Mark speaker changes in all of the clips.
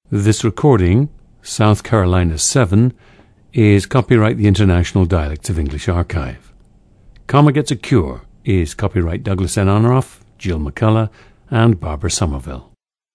Speaker 1: This recording, South Carolina 7, is copyright the International Dialects of English Archive. Comma Gets a Cure is copyright Douglas N. Onroff, Jill McCullough, and Barbara Somerville.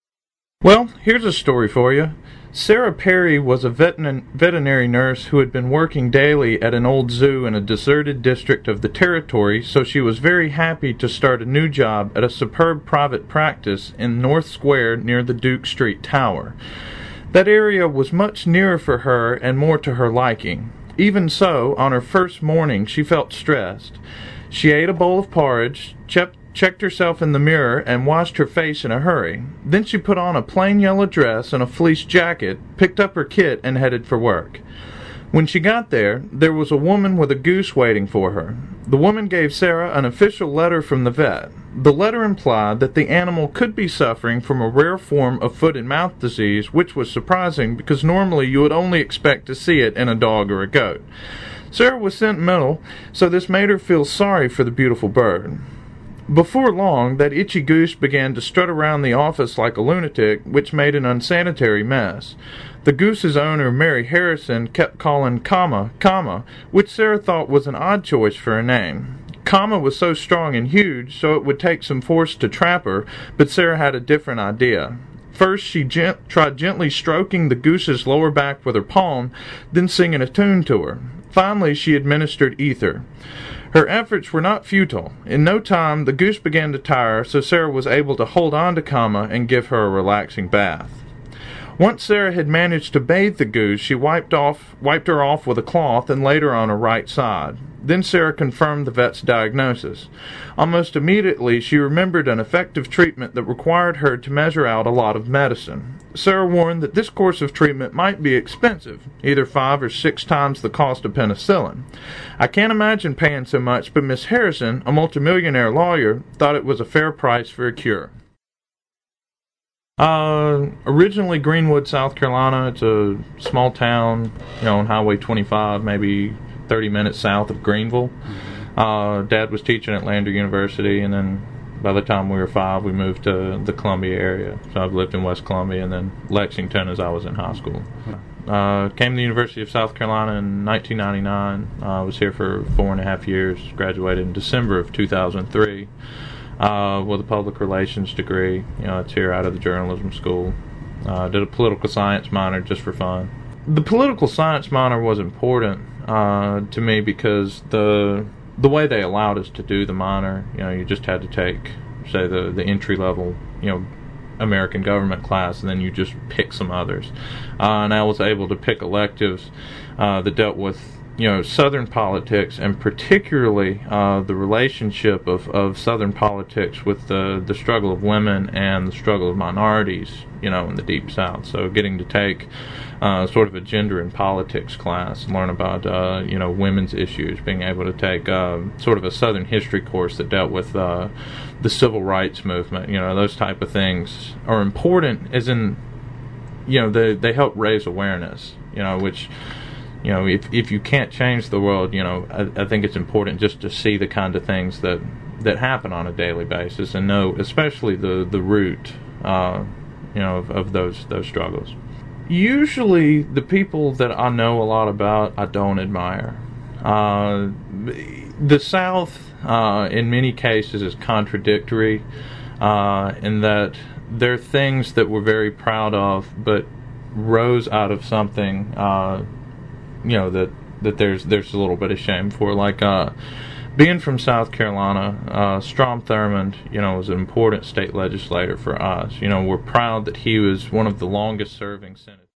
Speaker 2: Well, here's a story for you. Sarah Perry was a veterinary nurse who had been working daily at an old zoo in a deserted district of the territory, so she was very happy to start a new job at a superb private practice in North Square near the Duke Street Tower. That area was much nearer for her and more to her liking. Even so, on her first morning she felt stressed. She ate a bowl of porridge, checked herself in the mirror, and washed her face in a hurry. Then she put on a plain yellow dress and a fleece jacket, picked up her kit, and headed for work. When she got there was a woman with a goose waiting for her. The woman gave Sarah an official letter from the vet. The letter implied that the animal could be suffering from a rare form of foot and mouth disease, which was surprising because normally you would only expect to see it in a dog or a goat. Sarah was sentimental, so this made her feel sorry for the beautiful bird. Before long, that itchy goose began to strut around the office like a lunatic, which made an unsanitary mess. The goose's owner, Mary Harrison, kept calling Comma, which Sarah thought was an odd choice for a name. Comma was so strong and huge, so it would take some force to trap her, but Sarah had a different idea. First, she tried gently stroking the goose's lower back with her palm, then singing a tune to her. Finally, she administered ether. Her efforts were not futile. In no time, the goose began to tire, so Sarah was able to hold on to Comma and give her a relaxing bath. Once Sarah had managed to bathe the goose, she wiped her off with a cloth and laid her on her right side. Then Sarah confirmed the vet's diagnosis. Almost immediately, she remembered an effective treatment that required her to measure out a lot of medicine. Sarah warned that this course of treatment might be expensive, either 5 or 6 times the cost of penicillin. I can't imagine paying so much, but Miss Harrison, a multimillionaire lawyer, thought it was a fair price for a cure. Originally Greenwood, South Carolina. It's a small town, on Highway 25, maybe 30 minutes south of Greenville. Dad was teaching at Lander University, and then by the time we were 5, we moved to the Columbia area. So I've lived in West Columbia and then Lexington as I was in high school. Came to the University of South Carolina in 1999. I was here for 4.5 years, graduated in December of 2003. With a public relations degree. It's here out of the journalism school. Did a political science minor just for fun. The political science minor was important to me because the way they allowed us to do the minor, you just had to take, say, the entry level, American government class, and then you just pick some others. And I was able to pick electives that dealt with Southern politics, and particularly the relationship of Southern politics with the struggle of women and the struggle of minorities, in the Deep South. So getting to take sort of a gender and politics class, learn about, women's issues, being able to take sort of a Southern history course that dealt with the civil rights movement, those type of things are important, as in, they help raise awareness, which... if you can't change the world, I think it's important just to see the kind of things that happen on a daily basis and know, especially the root, of those struggles. Usually, the people that I know a lot about, I don't admire. The South, in many cases, is contradictory in that there are things that we're very proud of, but rose out of something. That there's a little bit of shame for, like being from South Carolina. Strom Thurmond, was an important state legislator for us. We're proud that he was one of the longest serving senators.